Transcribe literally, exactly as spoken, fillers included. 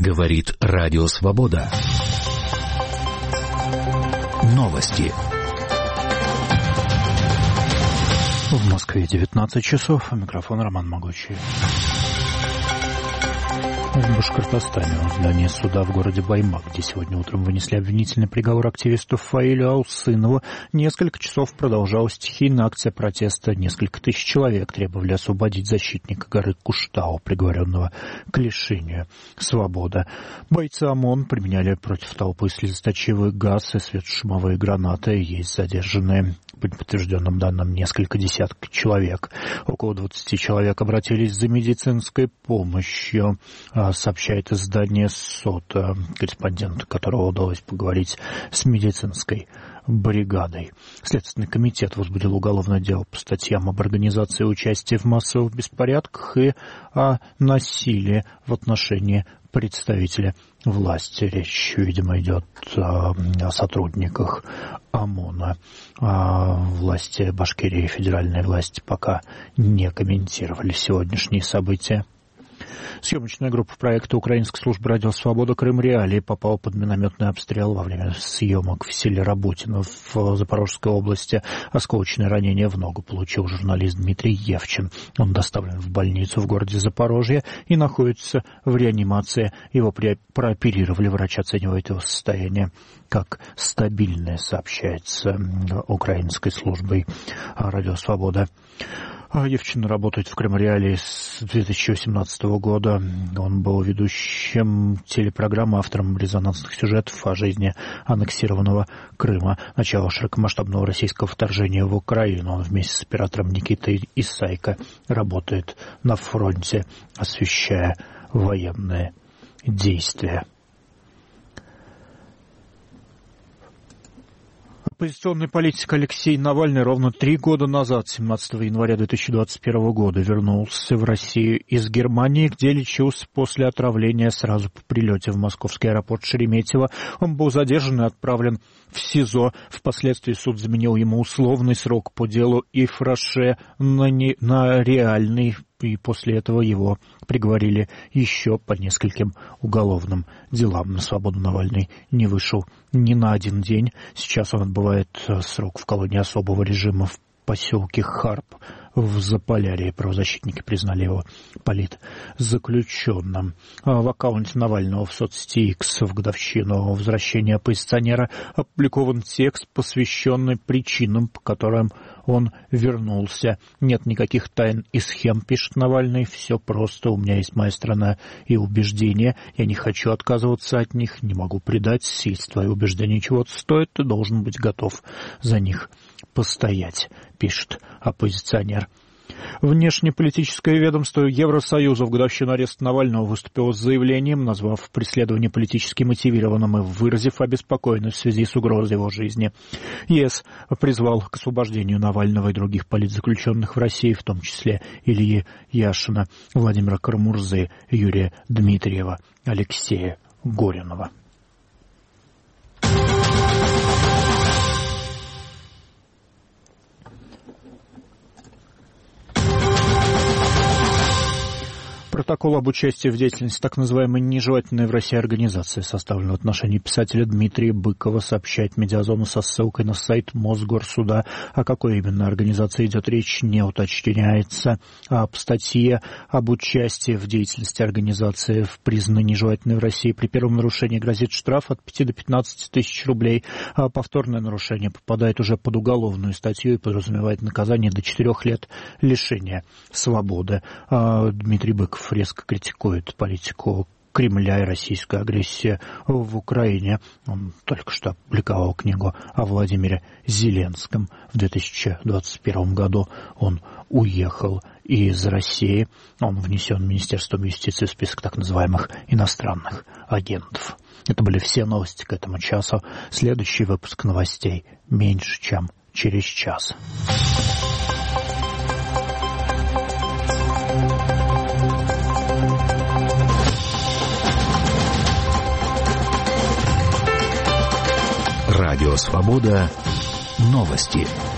Говорит Радио Свобода. Новости. В Москве девятнадцать часов. Микрофон Роман Могучий. В Башкортостане в здании суда в городе Баймак, где сегодня утром вынесли обвинительный приговор активисту Фаилю Аусынову, несколько часов продолжалась стихийная акция протеста. Несколько тысяч человек требовали освободить защитника горы Куштау, приговоренного к лишению свободы. Бойцы ОМОН применяли против толпы слезоточивый газ и светошумовые гранаты. Есть задержанные, по подтвержденным данным, несколько десятков человек. Около двадцати человек обратились за медицинской помощью, сообщает издание СОТа, корреспондент которого удалось поговорить с медицинской бригадой. Следственный комитет возбудил уголовное дело по статьям об организации участия в массовых беспорядках и о насилии в отношении представителя власти. Речь, видимо, идет о сотрудниках ОМОНа. А власти Башкирии и федеральные власти пока не комментировали сегодняшние события. Съемочная группа проекта Украинской службы «Радио Свобода» Крым-Реалии попала под минометный обстрел во время съемок в селе Работино в Запорожской области. Осколочное ранение в ногу получил журналист Дмитрий Евчин. Он доставлен в больницу в городе Запорожье и находится в реанимации. Его прооперировали. Врач оценивает его состояние как стабильное, сообщается украинской службой «Радио Свобода». Евчин работает в Крым-Реалии с две тысячи восемнадцатого года. Он был ведущим телепрограммы, автором резонансных сюжетов о жизни аннексированного Крыма. Начало широкомасштабного российского вторжения в Украину. Он вместе с оператором Никитой Исайко работает на фронте, освещая военные действия. Оппозиционный политик Алексей Навальный ровно три года назад, семнадцатого января две тысячи двадцать первого года, вернулся в Россию из Германии, где лечился после отравления сразу по прилете в московский аэропорт Шереметьево. Он был задержан и отправлен в СИЗО. Впоследствии суд заменил ему условный срок по делу Ифраше на, не, на реальный, и после этого его приговорили еще по нескольким уголовным делам. На свободу Навальный не вышел ни на один день. Сейчас он отбывает срок в колонии особого режима в поселке Харп в Заполярье. Правозащитники признали его политзаключенным. В аккаунте Навального в соцсети X в годовщину возвращения оппозиционера опубликован текст, посвященный причинам, по которым он вернулся. Нет никаких тайн и схем, пишет Навальный. Все просто. У меня есть моя страна и убеждения. Я не хочу отказываться от них, не могу предать. Если твои убеждения чего-то стоят, ты должен быть готов за них постоять, пишет оппозиционер. Внешнеполитическое ведомство Евросоюза в годовщину ареста Навального выступило с заявлением, назвав преследование политически мотивированным и выразив обеспокоенность в связи с угрозой его жизни. ЕС призвал к освобождению Навального и других политзаключенных в России, в том числе Ильи Яшина, Владимира Карамурзы, Юрия Дмитриева, Алексея Горинова. Протокол об участии в деятельности так называемой нежелательной в России организации составлен в отношении писателя Дмитрия Быкова, сообщает Медиазона со ссылкой на сайт Мосгорсуда. О какой именно организации идет речь, не уточняется. А в статье об участии в деятельности организации в признанной нежелательной в России при первом нарушении грозит штраф от пяти до пятнадцати тысяч рублей. А повторное нарушение попадает уже под уголовную статью и подразумевает наказание до четырех лет лишения свободы. А Дмитрий Быков резко критикует политику Кремля и российскую агрессию в Украине. Он только что опубликовал книгу о Владимире Зеленском. В две тысячи двадцать первом году он уехал из России. Он внесен Министерством юстиции в список так называемых иностранных агентов. Это были все новости к этому часу. Следующий выпуск новостей меньше, чем через час. Радио Свобода. Новости.